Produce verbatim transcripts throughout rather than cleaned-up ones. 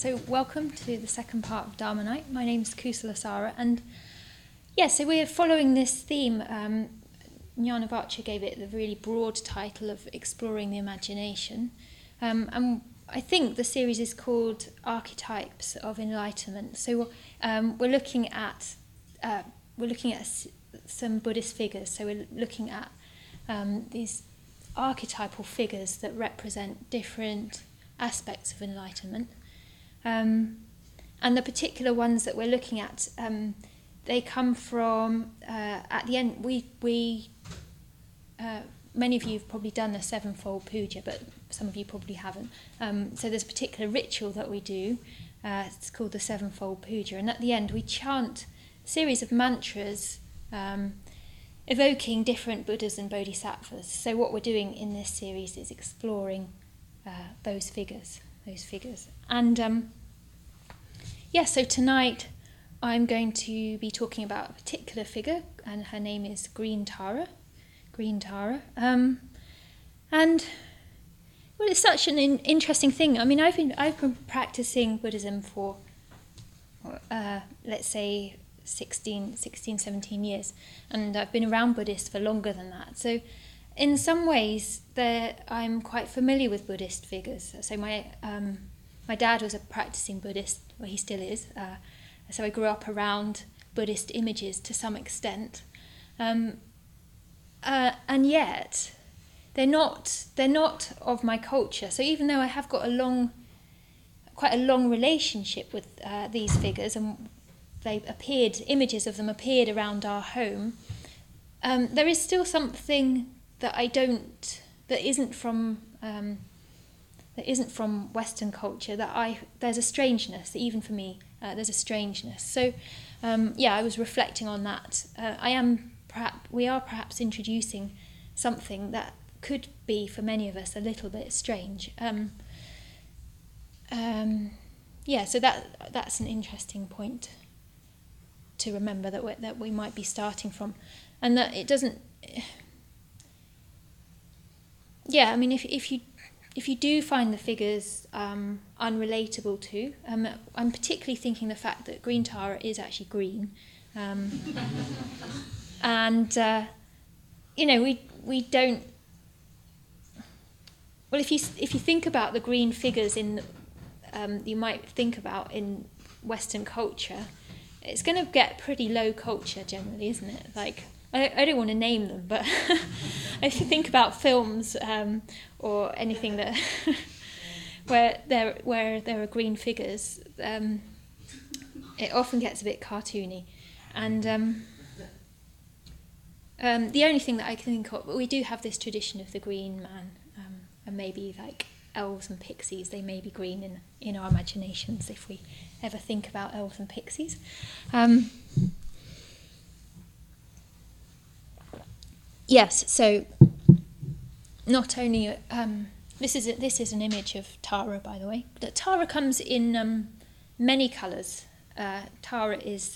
so welcome to the second part of Dharma Night. My name is Kusala Sara, and yeah, so we're following this theme. Um, Jnanavacha gave it the really broad title of Exploring the Imagination, um, and I think the series is called Archetypes of Enlightenment. So um, we're looking at uh, we're looking at s- some Buddhist figures. So we're looking at um, these archetypal figures that represent different aspects of enlightenment. Um, and the particular ones that we're looking at, um, they come from, uh, at the end, we, we uh, many of you have probably done the sevenfold puja, but some of you probably haven't. Um, so there's a particular ritual that we do, uh, it's called the sevenfold puja, and at the end we chant a series of mantras um, evoking different Buddhas and Bodhisattvas. So what we're doing in this series is exploring uh, those figures, those figures. And um, yeah, so tonight I'm going to be talking about a particular figure, and her name is Green Tara. Green Tara. Um, and well, it's such an in- interesting thing. I mean, I've been I've been practicing Buddhism for uh, let's say sixteen, sixteen, seventeen years, and I've been around Buddhists for longer than that. So in some ways I'm quite familiar with Buddhist figures. So my um, my dad was a practicing Buddhist, well he still is, uh, so I grew up around Buddhist images to some extent, um, uh, and yet they're not they're not of my culture. So even though I have got a long quite a long relationship with uh, these figures, and they appeared, images of them appeared around our home, um, there is still something that I don't, that isn't from, um, that isn't from Western culture, that I, there's a strangeness, even for me, uh, there's a strangeness. So, um, yeah, I was reflecting on that. Uh, I am, perhaps, we are perhaps introducing something that could be, for many of us, a little bit strange. Um, um, yeah, so that that's an interesting point to remember that we, that we might be starting from, and that it doesn't. Yeah, I mean, if if you if you do find the figures um, unrelatable to, um, I'm particularly thinking the fact that Green Tara is actually green, um, and uh, you know we we don't. Well, if you if you think about the green figures in, um, you might think about in Western culture, it's going to get pretty low culture generally, isn't it? Like, I, I don't want to name them, but if you think about films um, or anything that where there where there are green figures, um, it often gets a bit cartoony. And um, um, the only thing that I can think of, but we do have this tradition of the green man, um, and maybe like elves and pixies, they may be green in, in our imaginations if we ever think about elves and pixies. Um, yes, so not only um, this is a, this is an image of Tara, by the way. But Tara comes in um, many colours. Uh, Tara is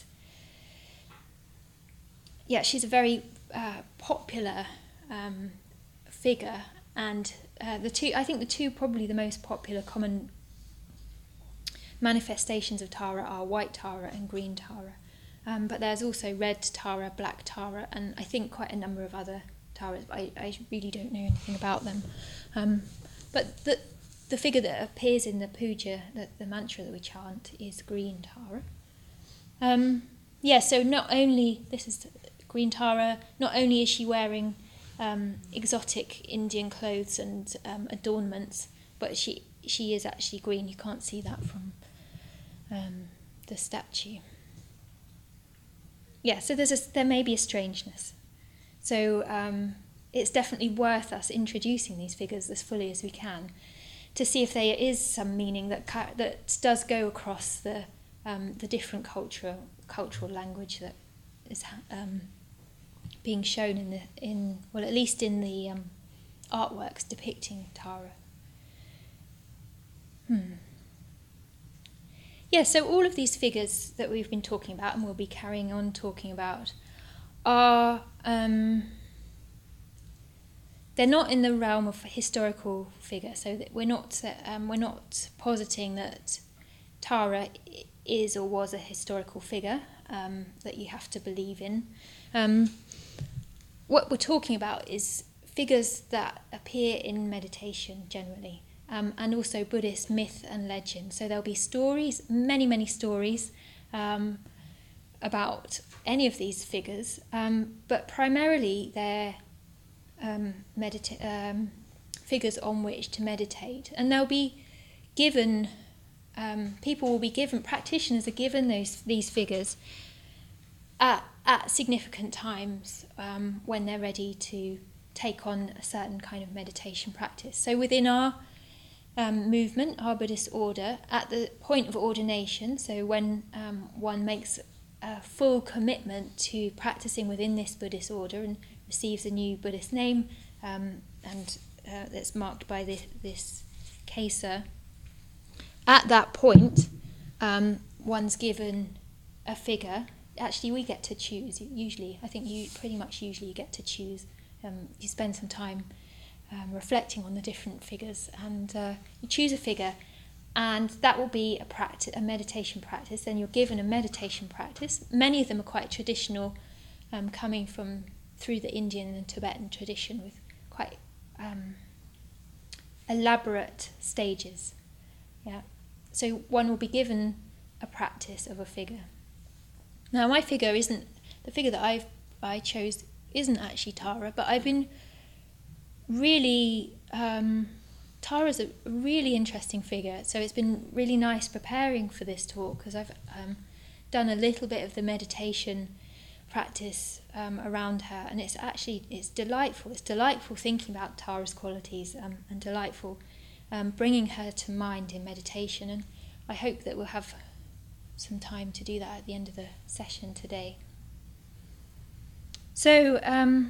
yeah, she's a very uh, popular um, figure, and uh, the two I think the two probably the most popular common manifestations of Tara are white Tara and green Tara, um, but there's also red Tara, black Tara, and I think quite a number of other Taras, but I, I really don't know anything about them. Um, but the the figure that appears in the puja, the, the mantra that we chant, is green Tara. Um, yeah, so not only, this is green Tara, not only is she wearing um, exotic Indian clothes and um, adornments, but she she is actually green. You can't see that from Um, the statue. Yeah, so there's a, there may be a strangeness. So um, it's definitely worth us introducing these figures as fully as we can to see if there is some meaning that ca- that does go across the um, the different cultural cultural language that is um, being shown in the in well at least in the um, artworks depicting Tara. Hmm. Yeah, so all of these figures that we've been talking about and we'll be carrying on talking about are, um, they're not in the realm of historical figure, so that we're not um, we're not positing that Tara is or was a historical figure um, that you have to believe in. Um, what we're talking about is figures that appear in meditation generally, um, and also Buddhist myth and legend. So there'll be stories, many, many stories um, about any of these figures, um, but primarily they're um, medita- um, figures on which to meditate. And they'll be given, um, people will be given, practitioners are given those these figures at, at significant times um, when they're ready to take on a certain kind of meditation practice. So within our um, movement, our Buddhist order, at the point of ordination, so when um, one makes a full commitment to practicing within this Buddhist order and receives a new Buddhist name, um, and uh, that's marked by this, this kesa, at that point, um, one's given a figure. Actually, we get to choose, usually. I think you pretty much usually get to choose. Um, you spend some time um, reflecting on the different figures, and uh, you choose a figure, and that will be a practice, a meditation practice. Then you're given a meditation practice. Many of them are quite traditional, um, coming from through the Indian and Tibetan tradition with quite um, elaborate stages. Yeah. So one will be given a practice of a figure. Now my figure isn't, the figure that I've, I chose isn't actually Tara, but I've been really, um, Tara's a really interesting figure, so it's been really nice preparing for this talk, because I've um, done a little bit of the meditation practice um, around her, and it's actually, it's delightful, it's delightful thinking about Tara's qualities, um, and delightful um, bringing her to mind in meditation, and I hope that we'll have some time to do that at the end of the session today. So, um,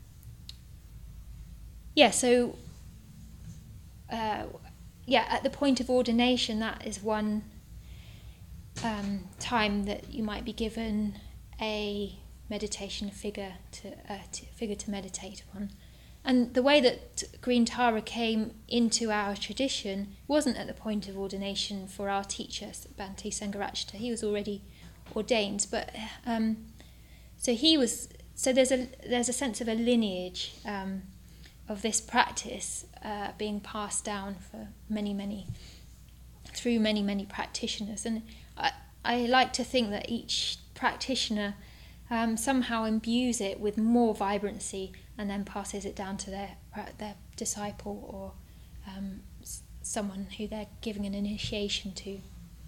yeah, so, uh, yeah, at the point of ordination, that is one um, time that you might be given a meditation figure to, uh, to figure to meditate upon. And the way that Green Tara came into our tradition wasn't at the point of ordination for our teacher, Bhante Sangharakshita. He was already ordained, but um, so he was. So there's a there's a sense of a lineage um, of this practice uh, being passed down for many many through many many practitioners, and I I like to think that each practitioner um, somehow imbues it with more vibrancy and then passes it down to their their disciple or um, someone who they're giving an initiation to.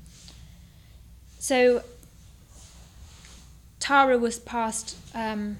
So Tara was passed um,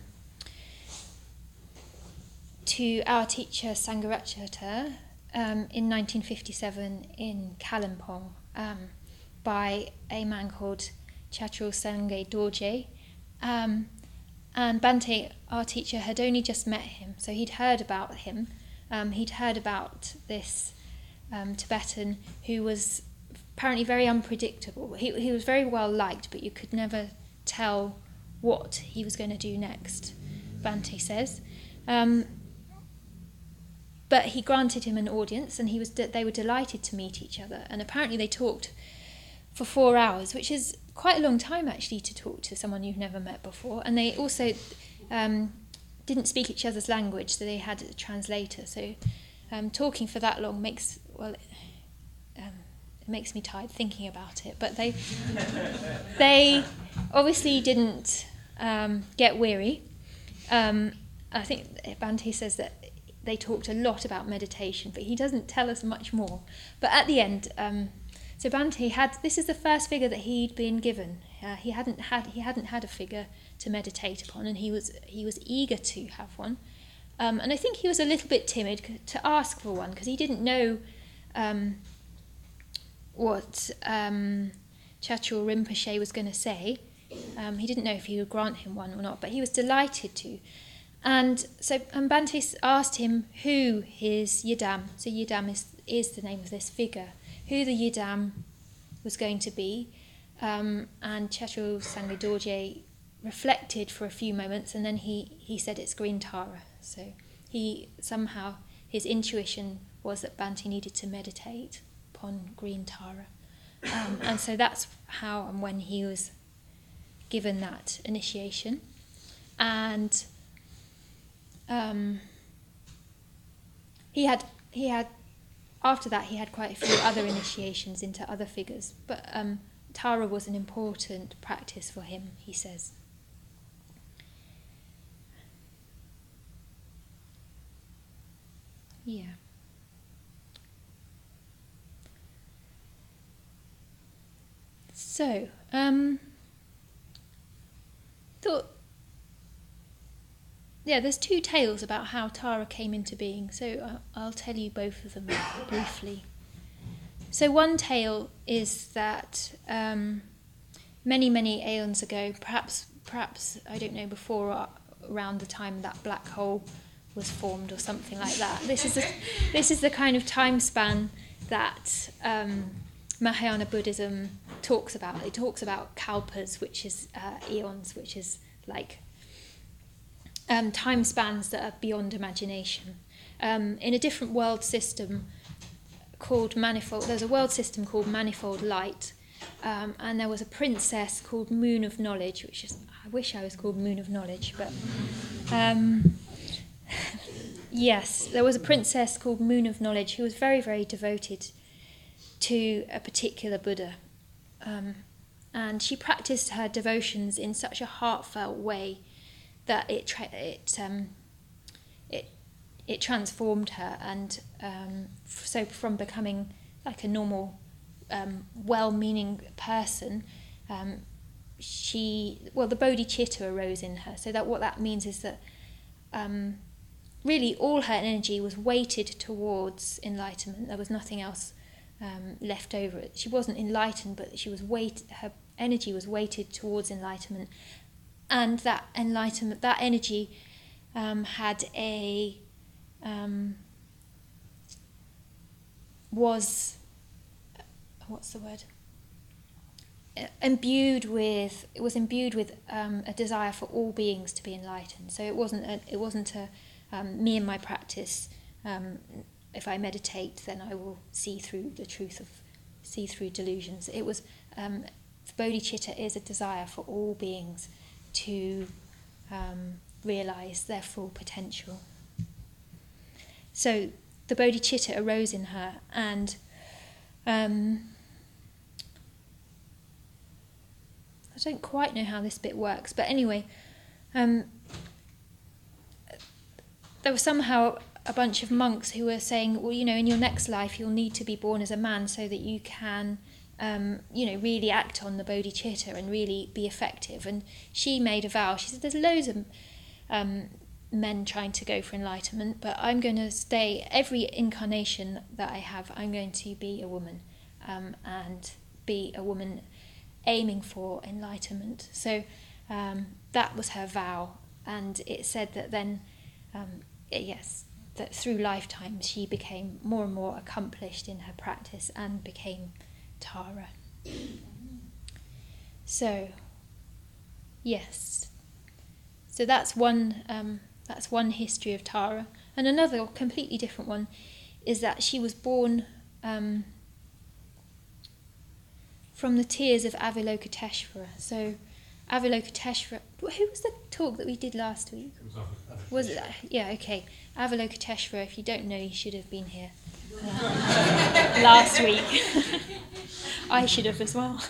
to our teacher Sangharakshita um, in nineteen fifty-seven in Kalimpong um, by a man called Chatrul Sangye Dorje. Um, and Bhante, our teacher, had only just met him, so he'd heard about him. Um, he'd heard about this um, Tibetan who was apparently very unpredictable. He, he was very well liked, but you could never tell what he was going to do next, Bhante says. Um, but he granted him an audience, and he was de- they were delighted to meet each other. And apparently they talked for four hours, which is quite a long time actually to talk to someone you've never met before. And they also um, didn't speak each other's language, so they had a translator. So um, talking for that long makes, well, um, it makes me tired thinking about it. But they they obviously didn't um, get weary. Um, I think Bhante says that they talked a lot about meditation, but he doesn't tell us much more. But at the end, um, so Bhante had, this is the first figure that he'd been given. Uh, he hadn't had he hadn't had a figure to meditate upon, and he was he was eager to have one. Um, and I think he was a little bit timid to ask for one, because he didn't know um, what um, Chatrul Rinpoche was going to say. Um, he didn't know if he would grant him one or not, but he was delighted to. And so and Bhante asked him who his Yidam, so Yidam is, is the name of this figure, who the Yidam was going to be. Um, and Chatrul Sangye Dorje reflected for a few moments, and then he, he said it's Green Tara. So he somehow, his intuition was that Bhante needed to meditate upon Green Tara. Um, and so that's how and when he was given that initiation. And um, he had he had after that he had quite a few other initiations into other figures, but um, Tara was an important practice for him, he says. Yeah. So, um, thought, yeah, there's two tales about how Tara came into being, so I'll, I'll tell you both of them briefly. So one tale is that um, many, many aeons ago, perhaps, perhaps I don't know, before or around the time that black hole was formed or something like that. This is the, this is the kind of time span that um, Mahayana Buddhism talks about. It talks about kalpas, which is uh, eons, which is like um, time spans that are beyond imagination. Um, in a different world system called Manifold, there's a world system called Manifold Light, um, and there was a princess called Moon of Knowledge, which is, I wish I was called Moon of Knowledge, but um, yes, there was a princess called Moon of Knowledge who was very, very devoted to a particular Buddha. Um, and she practiced her devotions in such a heartfelt way that it tra- it um, it it transformed her, and um, f- so from becoming like a normal, um, well-meaning person, um, she well the bodhicitta arose in her. So that what that means is that um, really all her energy was weighted towards enlightenment. There was nothing else Um, left over it. She wasn't enlightened, but she was weight. Her energy was weighted towards enlightenment, and that enlightenment, that energy, um, had a um, was what's the word? Imbued with it was imbued with um, a desire for all beings to be enlightened. So it wasn't a, it wasn't a um, me and my practice. Um, If I meditate, then I will see through the truth of, see through delusions. It was, um, bodhicitta is a desire for all beings to um, realise their full potential. So the bodhicitta arose in her, and um, I don't quite know how this bit works, but anyway, um, there was somehow a bunch of monks who were saying, well, you know, in your next life you'll need to be born as a man so that you can, um, you know, really act on the bodhicitta and really be effective. And she made a vow. She said, there's loads of um, men trying to go for enlightenment, but I'm going to stay, every incarnation that I have, I'm going to be a woman, um, and be a woman aiming for enlightenment. So um, that was her vow. And it said that then, um, yes, that through lifetimes she became more and more accomplished in her practice and became Tara. So, yes. So that's one um, that's one history of Tara. And another completely different one is that she was born um, from the tears of Avalokiteshvara. So Avalokiteshvara, who was the talk that we did last week? Was it? Yeah, okay. Avalokiteshvara, if you don't know, you should have been here uh, last week. I should have as well.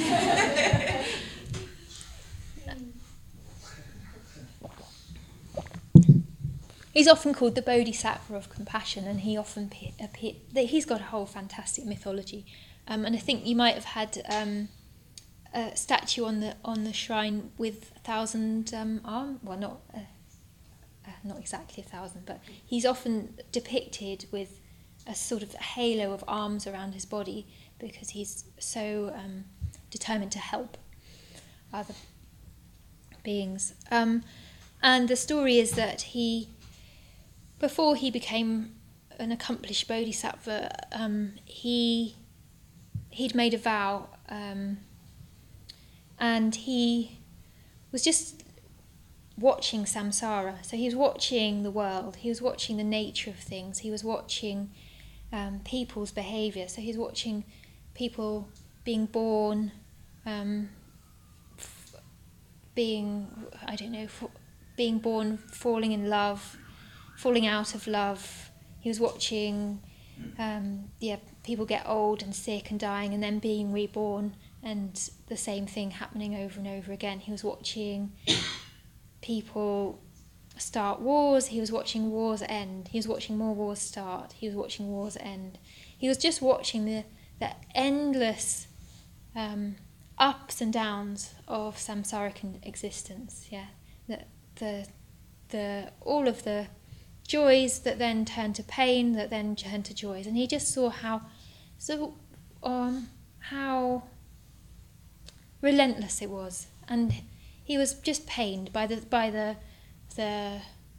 He's often called the Bodhisattva of compassion, and he often appear, he's got a whole fantastic mythology. Um, and I think you might have had um, a statue on the on the shrine with a thousand um, arms. Well, not uh, uh, not exactly a thousand, but he's often depicted with a sort of halo of arms around his body because he's so um, determined to help other beings. Um, and the story is that he, before he became an accomplished bodhisattva, um, he he'd made a vow, um, and he was just watching samsara. So he was watching the world, he was watching the nature of things, he was watching um, people's behaviour. So he was watching people being born, um, f- being, I don't know, f- being born, falling in love, falling out of love. He was watching um, yeah, people get old and sick and dying and then being reborn, and the same thing happening over and over again. He was watching people start wars, he was watching wars end, he was watching more wars start, he was watching wars end. He was just watching the, the endless um, ups and downs of samsaric existence, yeah. The, the, the, all of the joys that then turn to pain, that then turn to joys. And he just saw how, so, um, how relentless it was. And he was just pained by the, by the, the,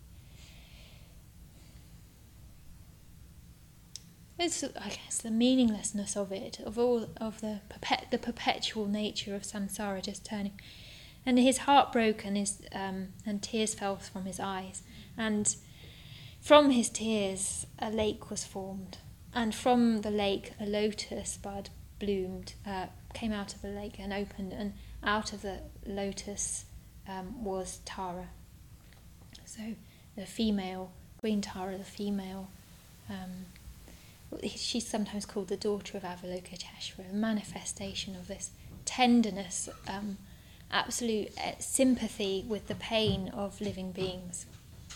it's, I guess, the meaninglessness of it, of all of the perpet, the perpetual nature of samsara just turning. And his heart broke, and his um, and tears fell from his eyes, and from his tears a lake was formed, and from the lake a lotus bud bloomed, uh, came out of the lake and opened, and out of the lotus um, was Tara. So the female, Queen Tara, the female, um, she's sometimes called the daughter of Avalokiteshvara, a manifestation of this tenderness, um, absolute sympathy with the pain of living beings.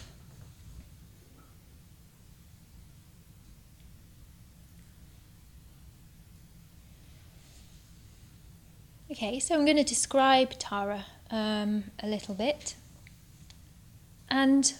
Okay, so I'm going to describe Tara um, a little bit. And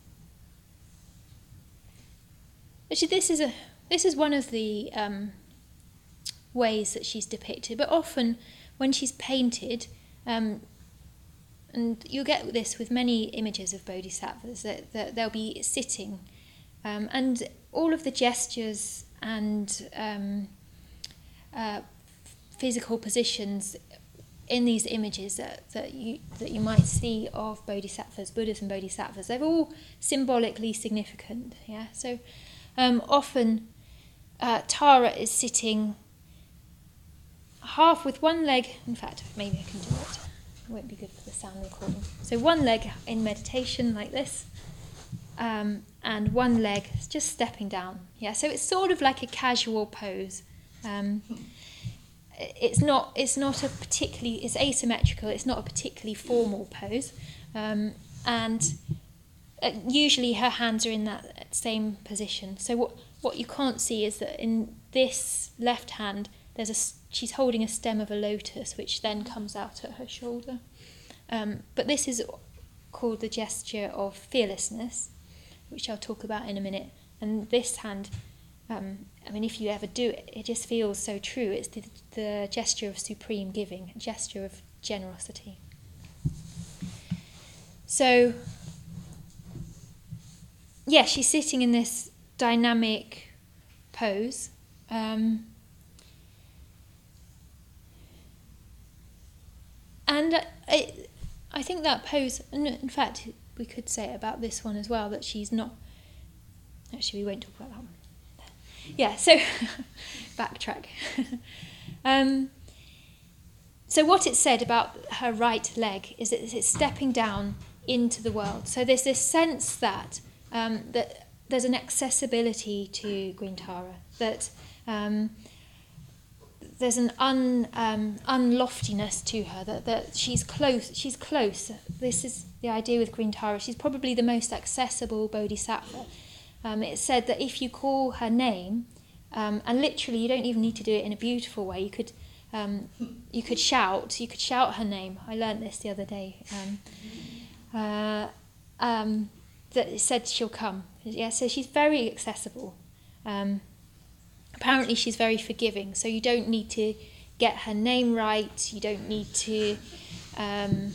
actually, this is a this is one of the um, ways that she's depicted. But often, when she's painted, um, and you'll get this with many images of bodhisattvas, that, that they'll be sitting, um, and all of the gestures and um, uh, physical positions in these images that, that you that you might see of bodhisattvas, Buddhas and bodhisattvas, they're all symbolically significant. Yeah, so um, often uh, Tara is sitting half with one leg. In fact, maybe I can do it. It won't be good for the sound recording. So one leg in meditation like this, um, and one leg just stepping down. Yeah, so it's sort of like a casual pose. Um, It's not. It's not a particularly. It's asymmetrical. It's not a particularly formal pose, um, and uh, usually her hands are in that same position. So what what you can't see is that in this left hand, there's a. She's holding a stem of a lotus, which then comes out at her shoulder. Um, but this is called the gesture of fearlessness, which I'll talk about in a minute. And this hand. Um, I mean, if you ever do it, it just feels so true. It's the, the gesture of supreme giving, a gesture of generosity. So, yeah, she's sitting in this dynamic pose. Um, and I, I think that pose, in fact, we could say it about this one as well, that she's not, actually we won't talk about that one. Yeah, so backtrack. um, so what it said about her right leg is that it's stepping down into the world. So there's this sense that um, that there's an accessibility to Queen Tara, that um, there's an un um, unloftiness to her, that, that she's close. She's close. This is the idea with Queen Tara. She's probably the most accessible bodhisattva. Um, it's said that if you call her name, um, and literally you don't even need to do it in a beautiful way, you could um, you could shout, you could shout her name. I learnt this the other day. Um, uh, um, that it said she'll come. Yeah, so she's very accessible. Um, apparently she's very forgiving, so you don't need to get her name right. You don't need to. Um,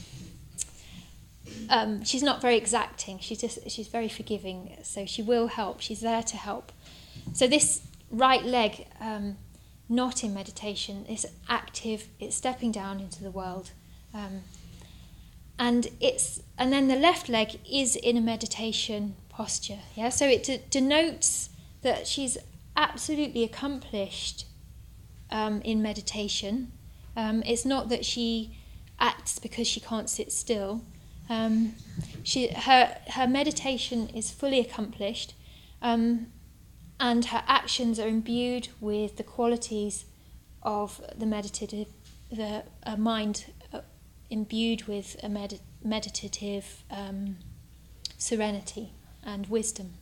Um, she's not very exacting. She's just she's very forgiving. So she will help. She's there to help. So this right leg, um, not in meditation, is active. It's stepping down into the world, um, and it's and then the left leg is in a meditation posture. Yeah. So it de- denotes that she's absolutely accomplished um, in meditation. Um, it's not that she acts because she can't sit still. Um, she, her, her meditation is fully accomplished, um, and her actions are imbued with the qualities of the meditative, the a mind uh, imbued with a med- meditative um, serenity and wisdom.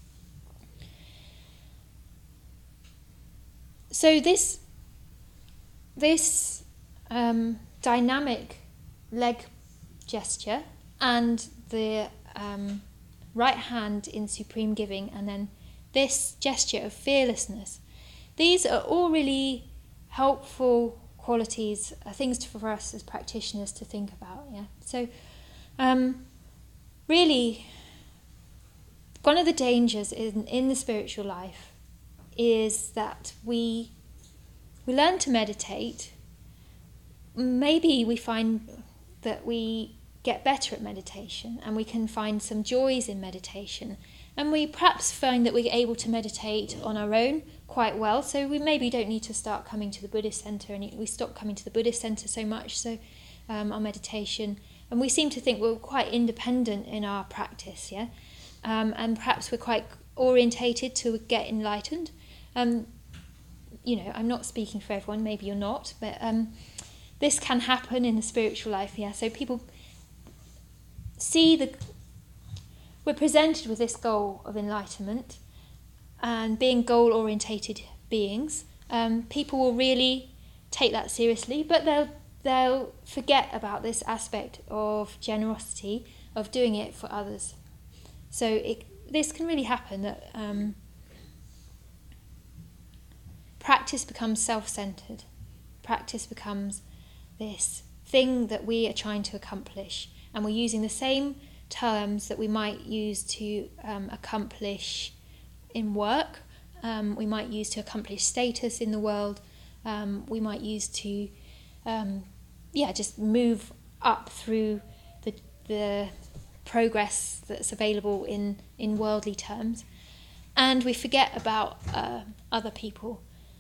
So this this um, dynamic leg gesture and the um, right hand in supreme giving, and then this gesture of fearlessness, these are all really helpful qualities, uh, things for us as practitioners to think about. Yeah. So um, really, one of the dangers in, in the spiritual life is that we we learn to meditate. Maybe we find that we get better at meditation and we can find some joys in meditation, and we perhaps find that we're able to meditate on our own quite well, so we maybe don't need to start coming to the Buddhist centre, and we stop coming to the Buddhist centre so much, so um, our meditation, and we seem to think we're quite independent in our practice, yeah, um, and perhaps we're quite orientated to get enlightened. Um, you know, I'm not speaking for everyone, maybe you're not, but um, this can happen in the spiritual life, yeah. So people see the, we're presented with this goal of enlightenment, and being goal-orientated beings, um, people will really take that seriously, but they'll they'll forget about this aspect of generosity, of doing it for others. So it, this can really happen, that um, practice becomes self-centered. Practice becomes this thing that we are trying to accomplish, and we're using the same terms that we might use to um, accomplish in work, um, we might use to accomplish status in the world, um, we might use to um, yeah, just move up through the the progress that's available in, in worldly terms, and we forget about uh, other people.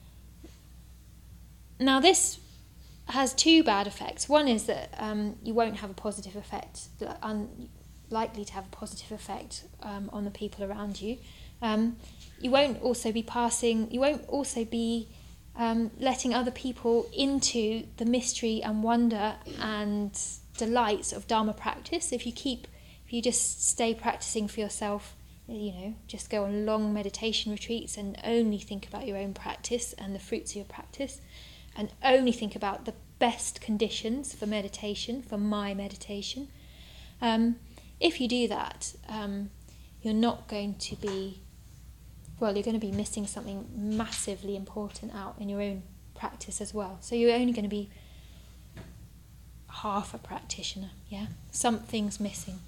Now this has two bad effects. One is that um, you won't have a positive effect, unlikely to have a positive effect um, on the people around you. Um, you won't also be passing, you won't also be um, letting other people into the mystery and wonder and delights of Dharma practice. If you keep, if you just stay practicing for yourself, you know, just go on long meditation retreats and only think about your own practice and the fruits of your practice, and only think about the best conditions for meditation, for my meditation. Um, if you do that, um, you're not going to be, well, you're going to be missing something massively important out in your own practice as well. So you're only going to be half a practitioner, yeah? Something's missing.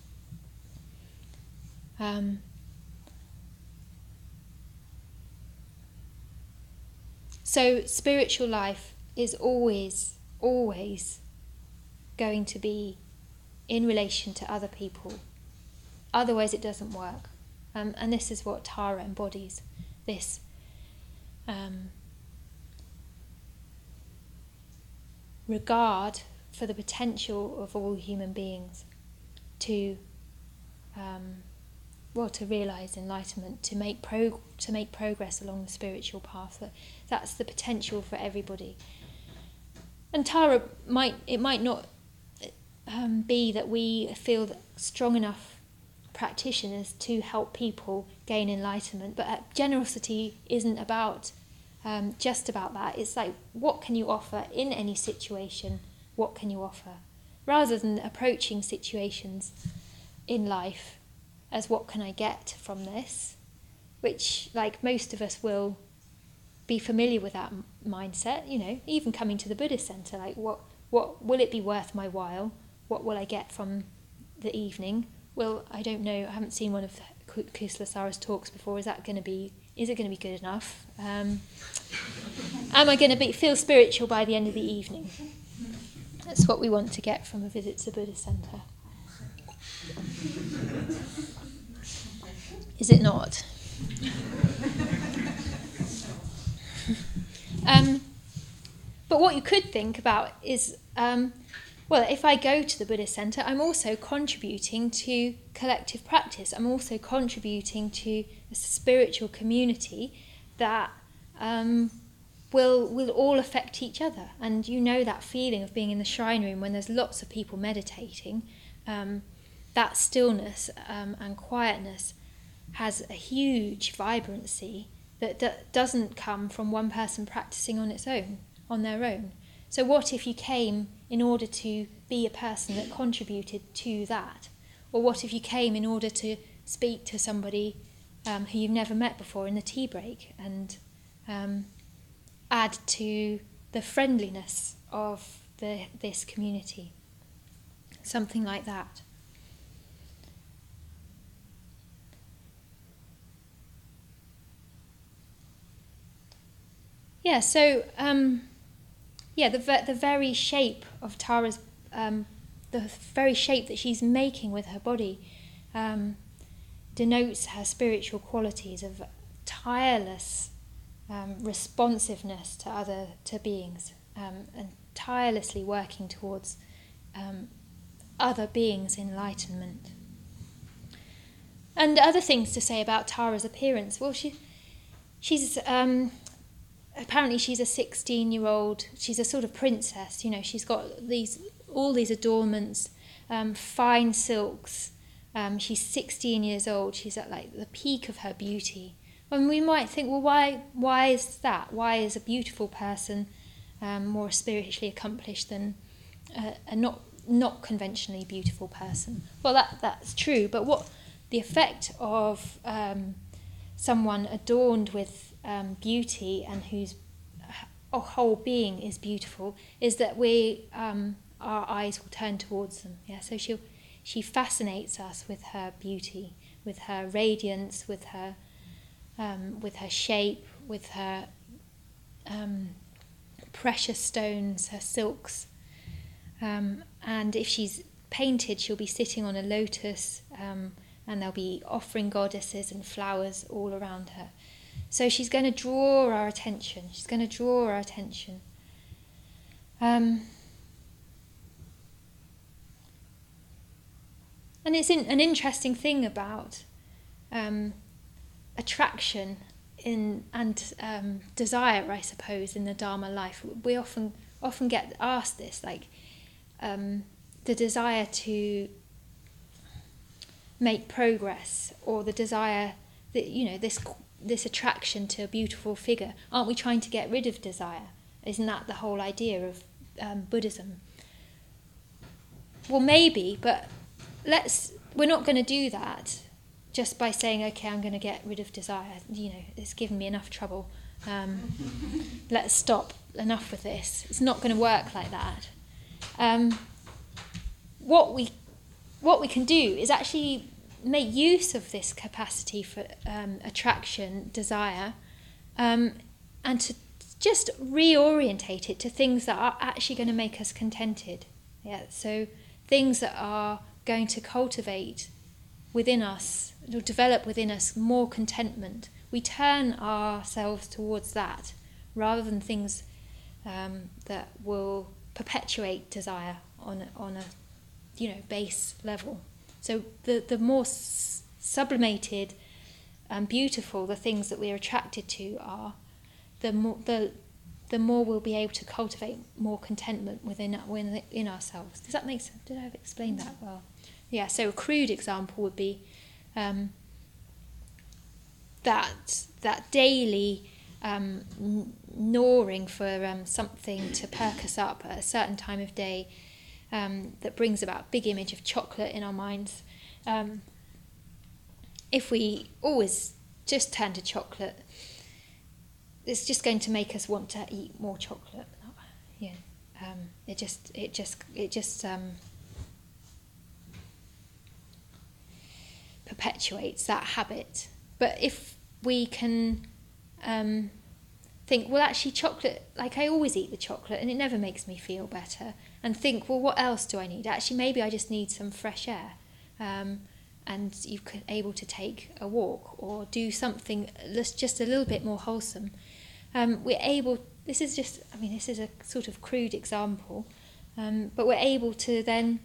Um, so spiritual life is always, always going to be in relation to other people. Otherwise it doesn't work. Um, and this is what Tara embodies, this um, regard for the potential of all human beings to um, well, to realise enlightenment, to make prog- to make progress along the spiritual path. That, that's the potential for everybody. And Tara might it might not um, be that we feel that strong enough practitioners to help people gain enlightenment, but uh, generosity isn't about um, just about that. It's like, what can you offer in any situation? What can you offer? Rather than approaching situations in life as what can I get from this, which, like most of us, will be familiar with that m- mindset, you know, even coming to the Buddhist centre, like what, what will it be worth my while? What will I get from the evening? Well, I don't know, I haven't seen one of Kusala Sara's talks before. Is that going to be, is it going to be good enough? Um, am I going to be, feel spiritual by the end of the evening? That's what we want to get from a visit to the Buddhist centre. Is it not? um, but what you could think about is, um, well, if I go to the Buddhist Centre, I'm also contributing to collective practice. I'm also contributing to a spiritual community that um, will will all affect each other. And you know that feeling of being in the shrine room when there's lots of people meditating. Um, that stillness um, and quietness has a huge vibrancy that, that doesn't come from one person practicing on its own, on their own. So what if you came in order to be a person that contributed to that? Or what if you came in order to speak to somebody um, who you've never met before in the tea break and um, add to the friendliness of the, this community? Something like that. Yeah, so um, yeah, the the very shape of Tara's, um, the very shape that she's making with her body, um, denotes her spiritual qualities of tireless um, responsiveness to other to beings, um, and tirelessly working towards um, other beings' enlightenment. And other things to say about Tara's appearance. Well, she she's um, apparently she's a sixteen-year-old. She's a sort of princess. You know, she's got these all these adornments, um, fine silks. Um, she's sixteen years old. She's at like the peak of her beauty. And we might think, well, why why is that? Why is a beautiful person um, more spiritually accomplished than a, a not not conventionally beautiful person? Well, that that's true. But what the effect of um, someone adorned with um, beauty and whose whole being is beautiful is that we um, our eyes will turn towards them. Yeah, so she she fascinates us with her beauty, with her radiance, with her um, with her shape, with her um, precious stones, her silks, um, and if she's painted, she'll be sitting on a lotus. Um, and there'll be offering goddesses and flowers all around her. So she's going to draw our attention. She's going to draw our attention. Um, and it's in, an interesting thing about um, attraction in and um, desire, I suppose, in the Dharma life. We often often get asked this, like um, the desire to make progress, or the desire that, you know, this this attraction to a beautiful figure. Aren't we trying to get rid of desire? Isn't that the whole idea of um, Buddhism? Well, maybe, but let's we're not going to do that just by saying, okay, I'm going to get rid of desire. You know, it's given me enough trouble. Um, let's stop. Enough with this. It's not going to work like that. Um, what we What we can do is actually make use of this capacity for um, attraction, desire, um, and to just reorientate it to things that are actually going to make us contented. Yeah, so things that are going to cultivate within us, or develop within us more contentment. We turn ourselves towards that rather than things um, that will perpetuate desire on a, on a you know, base level. So the the more s- sublimated and beautiful the things that we're attracted to are, the more the the more we'll be able to cultivate more contentment within within in ourselves. Does that make sense? Did I have explained that well? Yeah. So a crude example would be um, that that daily um, gnawing for um, something to perk us up at a certain time of day. Um, that brings about a big image of chocolate in our minds. Um, if we always just turn to chocolate, it's just going to make us want to eat more chocolate. Yeah, um, it just, it just, it just um, perpetuates that habit. But if we can um, think, well, actually, chocolate, like I always eat the chocolate, and it never makes me feel better. And think, well, what else do I need? Actually, maybe I just need some fresh air. Um, and you're able to take a walk or do something that's just a little bit more wholesome. Um, we're able, this is just, I mean, this is a sort of crude example, um, but we're able to then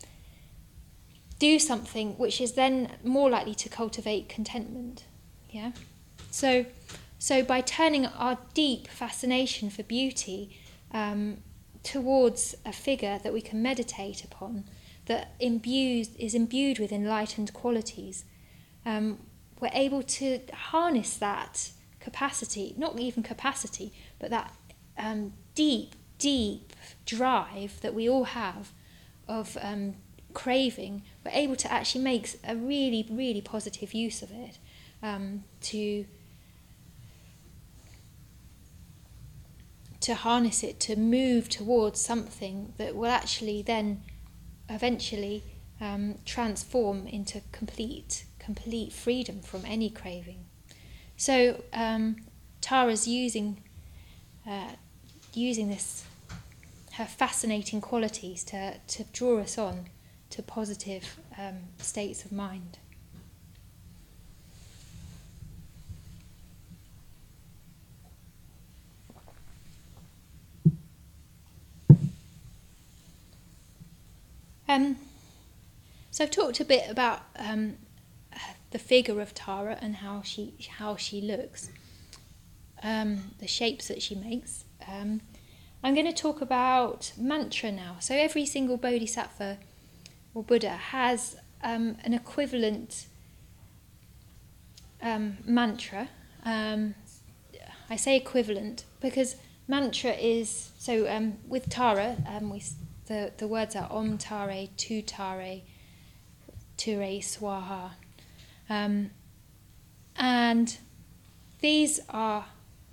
do something which is then more likely to cultivate contentment. Yeah. So, so by turning our deep fascination for beauty um, towards a figure that we can meditate upon, that imbues is imbued with enlightened qualities, um, we're able to harness that capacity, not even capacity, but that um, deep, deep drive that we all have of um, craving. We're able to actually make a really, really positive use of it, um, to to harness it, to move towards something that will actually then eventually um, transform into complete, complete freedom from any craving. So um, Tara's using uh, using this, her fascinating qualities to to draw us on to positive um, states of mind. Um, so I've talked a bit about um, the figure of Tara and how she how she looks, um, the shapes that she makes. Um, I'm going to talk about mantra now. So every single bodhisattva or Buddha has um, an equivalent um, mantra. Um, I say equivalent because mantra is, so um, with Tara, um, we the, the words are Om Tare, Tu Tare, Ture Swaha. Um, and these are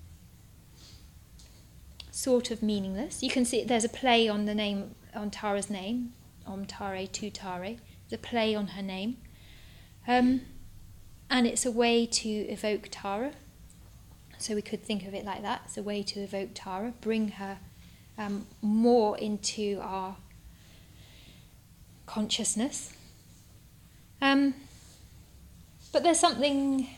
sort of meaningless. You can see there's a play on the name, on Tara's name, Om Tare, Tu Tare. There's a play on her name. Um, and it's a way to evoke Tara. So we could think of it like that. It's a way to evoke Tara, bring her um, more into our consciousness. Um, but there's something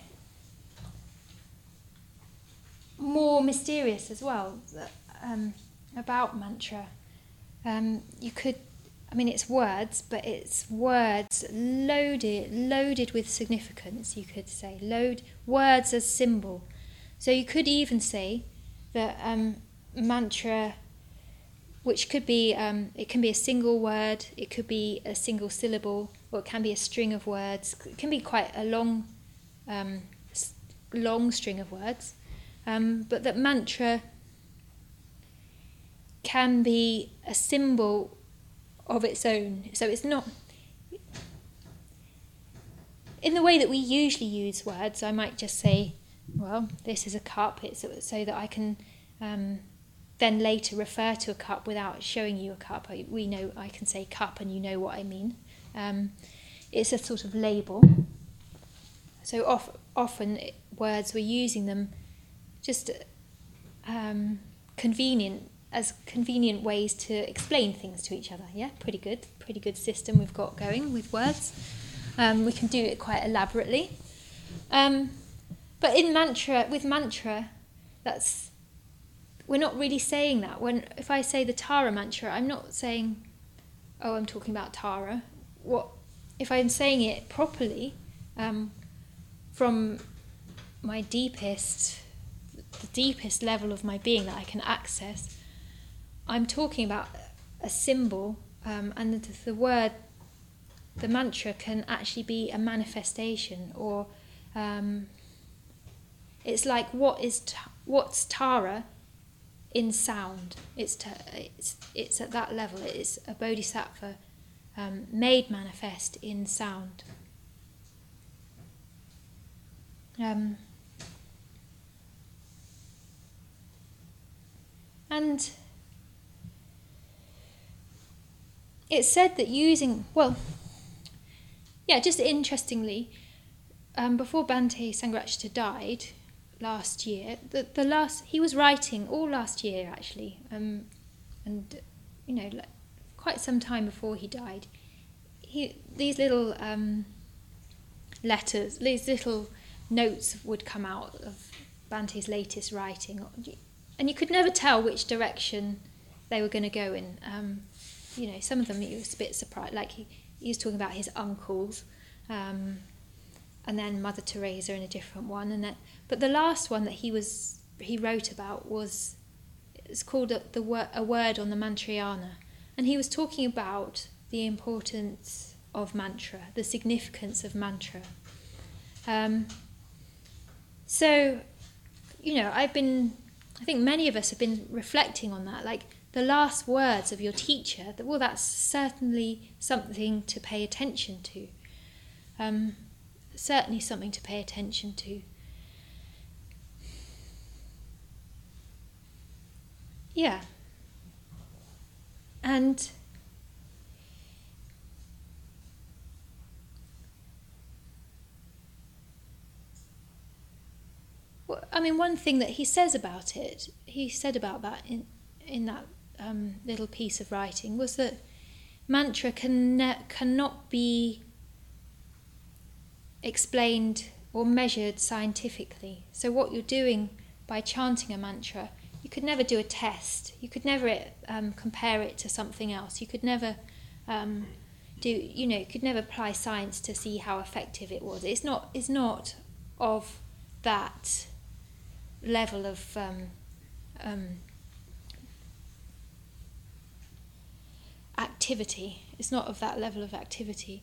more mysterious as well that, um, about mantra. Um, you could, I mean, it's words, but it's words loaded, loaded with significance. You could say load words as symbol. So you could even say that um, mantra, which could be, um, it can be a single word, it could be a single syllable, or it can be a string of words. It can be quite a long, um, long string of words. Um, but that mantra can be a symbol of its own. So it's not, in the way that we usually use words, I might just say, well, this is a cup, it's so that I can um, then later refer to a cup without showing you a cup. I, we know, I can say cup and you know what I mean. Um, it's a sort of label. So off, often it, words, we're using them just um, convenient, as convenient ways to explain things to each other. Yeah, pretty good, pretty good system we've got going with words. Um, we can do it quite elaborately. Um, but in mantra, with mantra, that's, we're not really saying that. When if I say the Tara mantra, I'm not saying, oh, I'm talking about Tara. What if I'm saying it properly, um, from my deepest, the deepest level of my being that I can access? I'm talking about a symbol, um, and the, the word, the mantra can actually be a manifestation, or um, it's like what is ta- what's Tara in sound. It's, ta- it's it's at that level. It's a bodhisattva um, made manifest in sound. Um, and it's said that using, well, yeah, just interestingly, um, before Bhante Sangharakshita died last year, the, the last, he was writing all last year actually, um, and, you know, like, quite some time before he died, he, these little um, letters, these little notes would come out of Bhante's latest writing, and you could never tell which direction they were going to go in. Um, you know, some of them he was a bit surprised, like he, he was talking about his uncles, um, and then Mother Teresa in a different one, and then, but the last one that he was he wrote about was it's called a, the word a word on the Mantrayana, and he was talking about the importance of mantra, the significance of mantra. Um, so, you know, I've been, I think many of us have been reflecting on that, like the last words of your teacher, that, well, that's certainly something to pay attention to. Um, certainly something to pay attention to. Yeah. And well, I mean, one thing that he says about it, he said about that in in that um, little piece of writing, was that mantra can ne- cannot be explained or measured scientifically. So what you're doing by chanting a mantra, you could never do a test. You could never um, compare it to something else. You could never um, do, you know, you could never apply science to see how effective it was. It's not, it's not of that level of um, um, activity. It's not of that level of activity.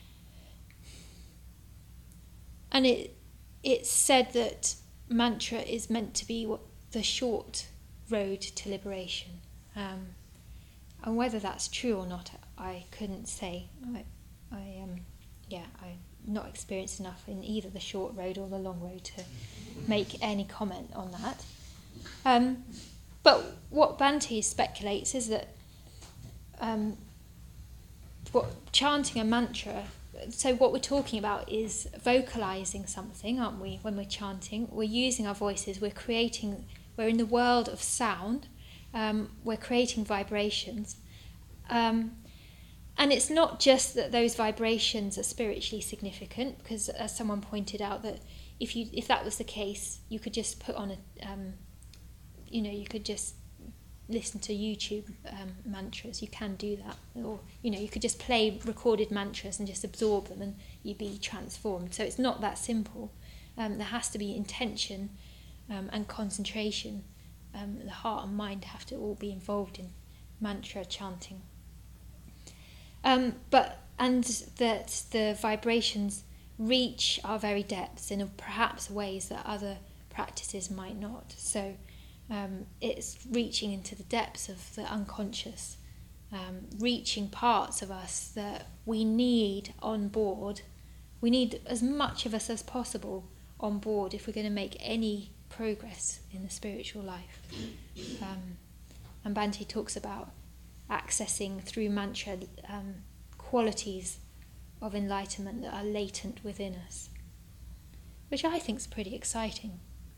And it it's said that mantra is meant to be what the short road to liberation. Um, and whether that's true or not, I couldn't say. I, I um, yeah, I'm not experienced enough in either the short road or the long road to make any comment on that. Um, but what Bhante speculates is that um, what chanting a mantra, so what we're talking about is vocalizing something, aren't we? When we're chanting, we're using our voices, we're creating, we're in the world of sound, um, we're creating vibrations. Um, and it's not just that those vibrations are spiritually significant, because as someone pointed out, that if you if that was the case, you could just put on a, um, you know, you could just listen to YouTube um, mantras. You can do that, or you know, you could just play recorded mantras and just absorb them, and you'd be transformed. So it's not that simple. Um, there has to be intention um, and concentration. Um, the heart and mind have to all be involved in mantra chanting. Um, but and that the vibrations reach our very depths in perhaps ways that other practices might not. So um, it's reaching into the depths of the unconscious, um, reaching parts of us that we need on board. We need as much of us as possible on board if we're going to make any progress in the spiritual life. Um, and Bhante talks about accessing through mantra um, qualities of enlightenment that are latent within us, which I think is pretty exciting.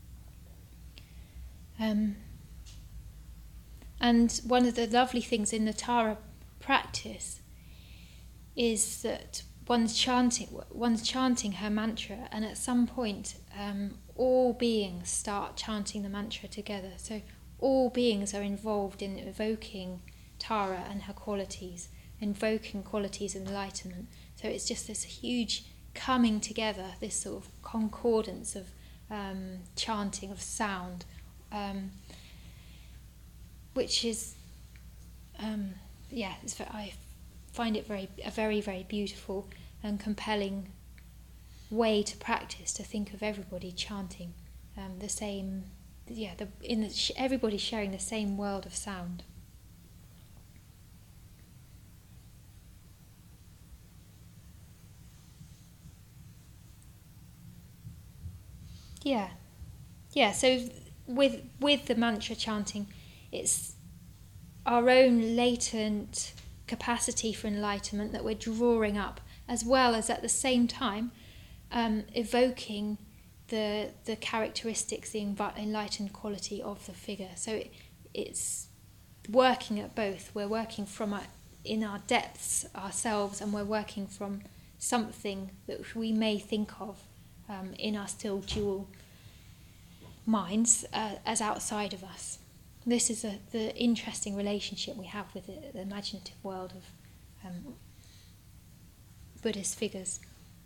Um, and one of the lovely things in the Tara practice is that one's chanting, one's chanting her mantra, and at some point um, all beings start chanting the mantra together. So all beings are involved in evoking Tara and her qualities, invoking qualities of enlightenment. So it's just this huge coming together, this sort of concordance of um, chanting, of sound, um, which is, um, yeah, it's, I find it very a very, very beautiful and compelling way to practice, to think of everybody chanting um, the same, yeah, the, in the, everybody sharing the same world of sound. Yeah, yeah. So with with the mantra chanting, it's our own latent capacity for enlightenment that we're drawing up, as well as at the same time um, evoking the the characteristics, the enlightened quality of the figure. So it, it's working at both. We're working from our, in our depths ourselves, and we're working from something that we may think of um, in our still dual minds uh, as outside of us. this is a, the interesting relationship we have with the, the imaginative world of um, Buddhist figures.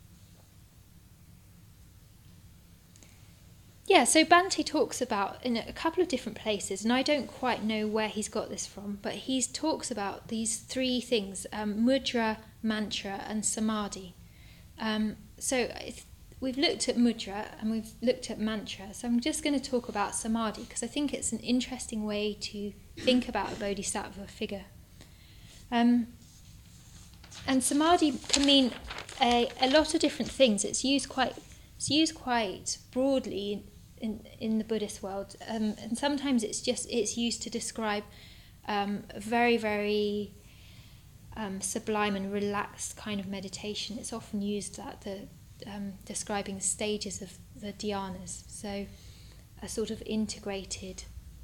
Yeah, so Bhante talks about in a couple of different places, and I don't quite know where he's got this from, but he talks about these three things, um, mudra, mantra and samadhi. Um, so we've looked at mudra and we've looked at mantra, so I'm just going to talk about samadhi because I think it's an interesting way to think about a bodhisattva figure. Um, and samadhi can mean a, a lot of different things. It's used quite, it's used quite broadly in, in the Buddhist world, um, and sometimes it's just it's used to describe um, a very very um, sublime and relaxed kind of meditation. It's often used at the um, describing the stages of the dhyanas, so a sort of integrated,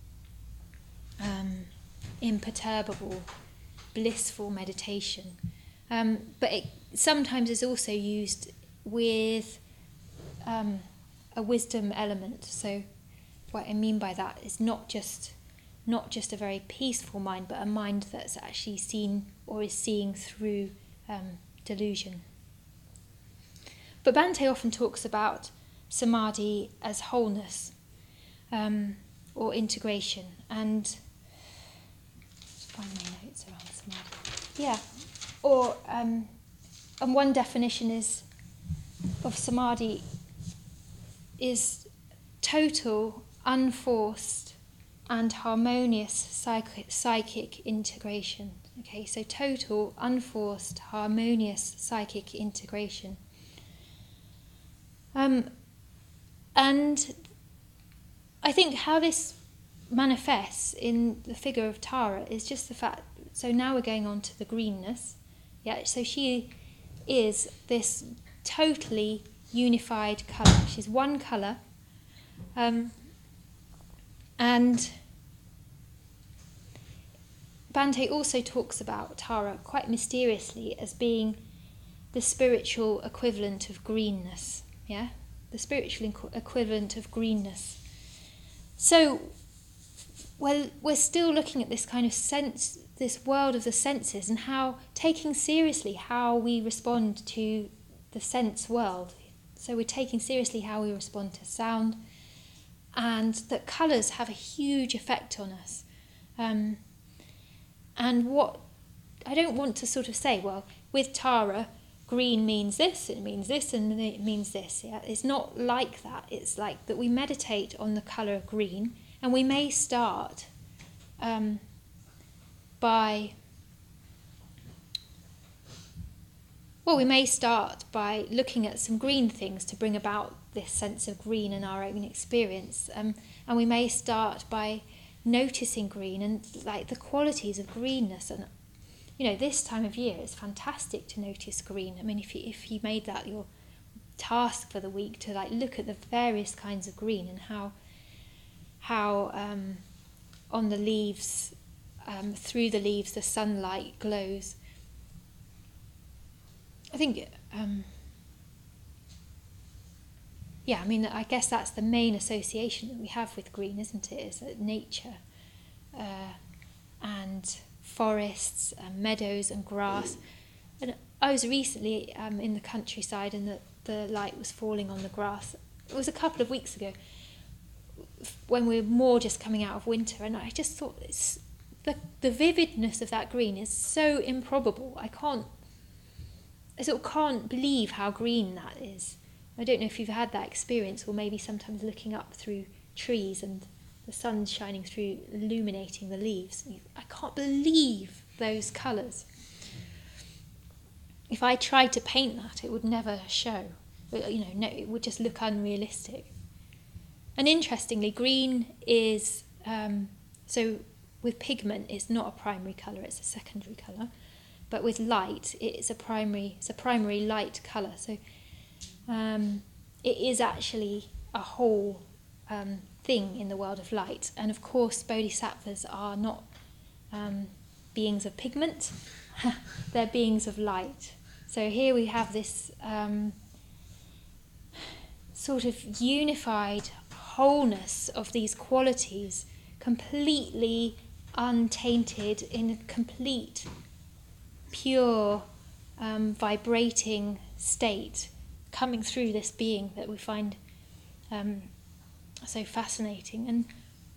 um, imperturbable, blissful meditation. Um, but it sometimes is also used with um, a wisdom element. So what I mean by that is not just not just a very peaceful mind, but a mind that's actually seen or is seeing through um, delusion. But Bhante often talks about samadhi as wholeness um, or integration. And find my notes around samadhi. Yeah, or um, and one definition is of samadhi is total, unforced, and harmonious psychic, psychic integration. Okay, so total, unforced, harmonious psychic integration. Um, and I think how this manifests in the figure of Tara is just the fact, so now we're going on to the greenness. Yeah, so she is this totally unified colour. She's one colour. Um, and Bhante also talks about Tara quite mysteriously as being the spiritual equivalent of greenness. Yeah, the spiritual equ- equivalent of greenness. So, well, we're still looking at this kind of sense, this world of the senses, and how taking seriously how we respond to the sense world. So we're taking seriously how we respond to sound, and that colours have a huge effect on us. Um, and what I don't want to sort of say, well, with Tara, green means this, it means this, and it means this. Yeah? It's not like that. It's like that we meditate on the colour of green, and we may start um, by Well, we may start by looking at some green things to bring about this sense of green in our own experience. Um, and we may start by noticing green and like the qualities of greenness. And, you know, this time of year it's fantastic to notice green. I mean, if you, if you made that your task for the week to like look at the various kinds of green and how, how um, on the leaves, um, through the leaves, the sunlight glows. I think, um, yeah, I mean, I guess that's the main association that we have with green, isn't it? Is that nature uh, and forests and meadows and grass. And I was recently um, in the countryside and the, the light was falling on the grass. It was a couple of weeks ago when we were more just coming out of winter, and I just thought it's, the, the vividness of that green is so improbable. I can't I sort of can't believe how green that is. I don't know if you've had that experience, or maybe sometimes looking up through trees and the sun's shining through, illuminating the leaves. I can't believe those colours. If I tried to paint that, it would never show. You know, no, it would just look unrealistic. And interestingly, green is, um, so with pigment, it's not a primary colour, it's a secondary colour. But with light, it's a primary, it's a primary light colour. So um, it is actually a whole um, thing in the world of light. And of course, bodhisattvas are not um, beings of pigment; they're beings of light. So here we have this um, sort of unified wholeness of these qualities completely untainted, in a complete, pure, um, vibrating state coming through this being that we find um, so fascinating. And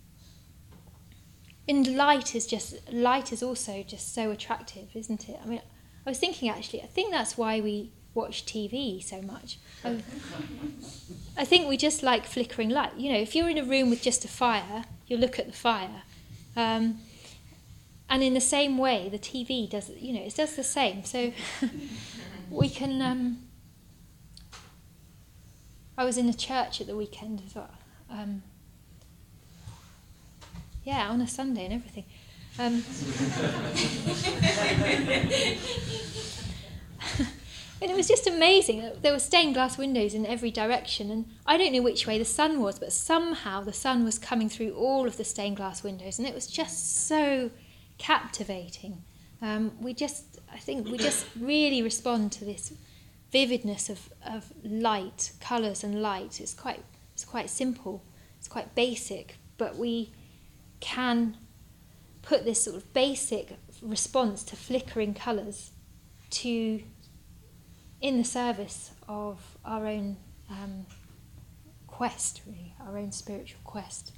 in light is just light is also just so attractive, isn't it? I mean, I was thinking actually, I think that's why we watch T V so much. I, I think we just like flickering light. You know, if you're in a room with just a fire, you look at the fire. Um, and in the same way, the T V does, you know, it does the same. So we can... Um, I was in a church at the weekend as well. Um, yeah, on a Sunday and everything. Um, and it was just amazing. There were stained glass windows in every direction, and I don't know which way the sun was, but somehow the sun was coming through all of the stained glass windows, and it was just so captivating. Um, we just, I think we just really respond to this vividness of, of light, colours and light. It's quite, it's quite simple, it's quite basic, but we can put this sort of basic response to flickering colours to in the service of our own um, quest, really, our own spiritual quest.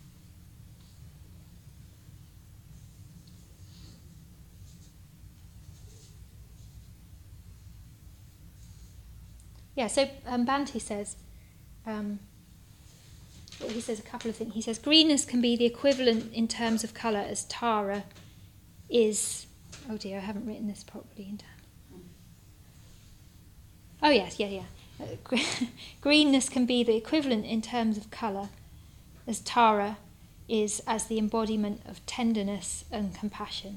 Yeah, so um, Bhante says, um, well, he says a couple of things. He says, greenness can be the equivalent in terms of colour as Tara is... Oh dear, I haven't written this properly in time. Oh yes, yeah, yeah. Uh, greenness can be the equivalent in terms of colour as Tara is as the embodiment of tenderness and compassion.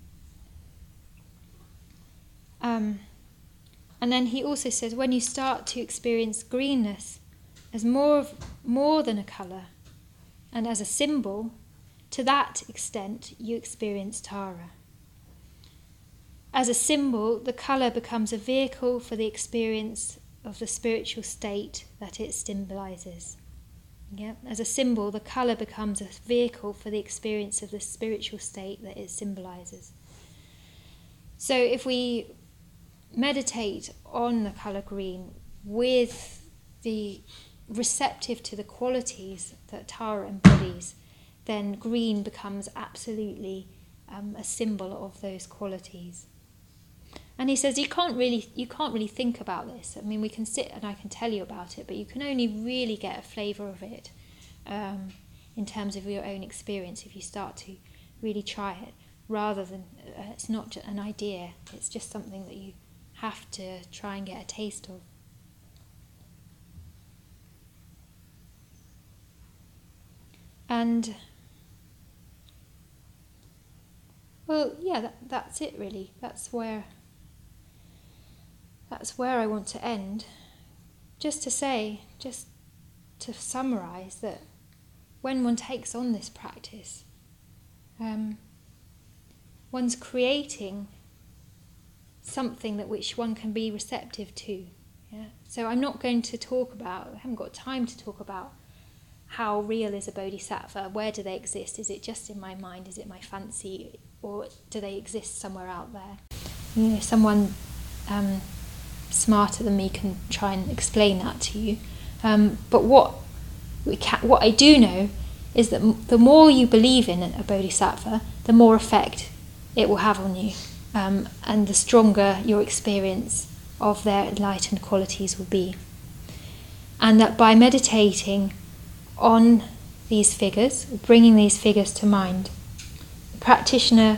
Um... And then he also says, when you start to experience greenness as more of, more than a colour and as a symbol, to that extent you experience Tara. As a symbol, the colour becomes a vehicle for the experience of the spiritual state that it symbolises. Yeah? As a symbol, the colour becomes a vehicle for the experience of the spiritual state that it symbolises. So if we meditate on the colour green with the receptive to the qualities that Tara embodies, then green becomes absolutely um, a symbol of those qualities. And he says you can't really you can't really think about this. I mean, we can sit and I can tell you about it, but you can only really get a flavour of it um, in terms of your own experience if you start to really try it, rather than uh, it's not just an idea, it's just something that you have to try and get a taste of. And well, yeah, that, that's it really. That's where that's where I want to end. Just to say, just to summarise that when one takes on this practice, um, one's creating something that which one can be receptive to. Yeah. So I'm not going to talk about, I haven't got time to talk about how real is a bodhisattva, where do they exist, is it just in my mind, is it my fancy, or do they exist somewhere out there? You know, someone um, smarter than me can try and explain that to you. Um, but what we can, what I do know is that m- the more you believe in a bodhisattva, the more effect it will have on you. Um, and the stronger your experience of their enlightened qualities will be. And that by meditating on these figures, bringing these figures to mind, the practitioner,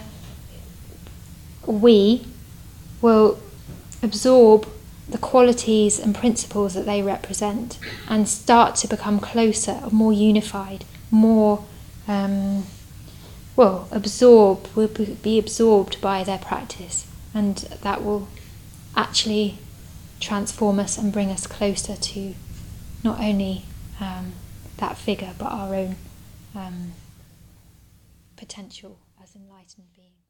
we, will absorb the qualities and principles that they represent and start to become closer, more unified, more... Um, well, absorb, will be absorbed by their practice, and that will actually transform us and bring us closer to not only um, that figure, but our own um, potential as enlightened beings.